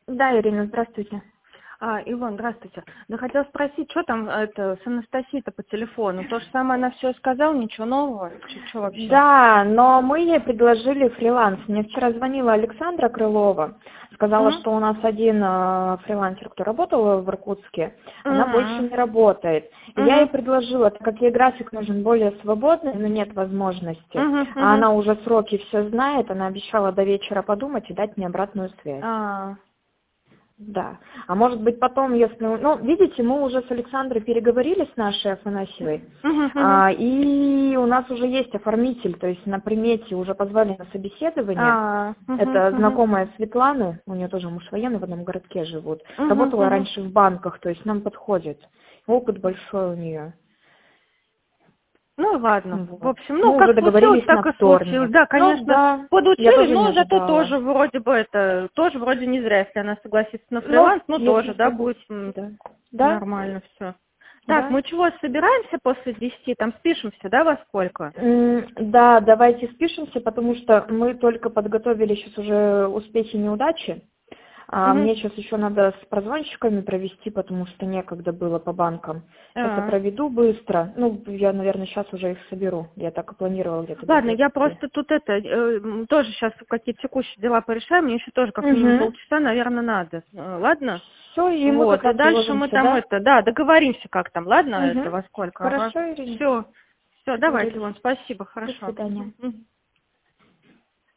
Да, Ирина, здравствуйте. Иван, здравствуйте. Да хотела спросить, что там с Анастасией-то по телефону? То же самое она все сказала, ничего нового? Что вообще? Да, но мы ей предложили фриланс. Мне вчера звонила Александра Крылова, сказала, Мгм. что у нас один фрилансер, кто работал в Иркутске, она больше Мгм. не работает. И я ей Мгм. предложила, так как ей график нужен более свободный, но нет возможности. Мгм. А Мгм. она уже сроки все знает, она обещала до вечера подумать и дать мне обратную связь. А, Да. А может быть потом, если... Ну, видите, мы уже с Александрой переговорили с нашей Афанасьевой, Мгм. Мгм. и у нас уже есть оформитель, то есть на примете уже позвали на собеседование. Мгм. Это Мгм. знакомая Светланы, у нее тоже муж военный, в одном городке живут. Мгм. Работала Мгм. раньше в банках, то есть нам подходит. Опыт большой у нее. Ну ладно. В Вот. общем, Мы уже как случилось, договорились на так и случилось. вторник. Да, Ну конечно, да, я подучили, тоже не но зато ожидала. тоже вроде бы тоже вроде не зря, если она согласится на Ну, фриланс, ну если тоже, да, что, будет да. Да? нормально все. Так, Да? мы чего, собираемся после 10, там спишемся, да, во сколько? Да, давайте спишемся, потому что мы только подготовили сейчас уже успехи и неудачи. Угу. Мне сейчас еще надо с прозвонщиками провести, потому что некогда было по банкам. Сейчас я проведу быстро. Ну, я, наверное, сейчас уже их соберу. Я так и планировала где-то до Ладно, 20. я просто тут тоже сейчас какие-то текущие дела порешаю, мне еще тоже как минимум Угу. полчаса, наверное, надо. Ладно? Все, и мы как Вот, и раз дальше мы уложимся, там да? договоримся как там, ладно, Угу. во сколько? Ага. Хорошо, Ирина, Все, давайте, договорились. Вон, спасибо, До хорошо. свидания. Мгм.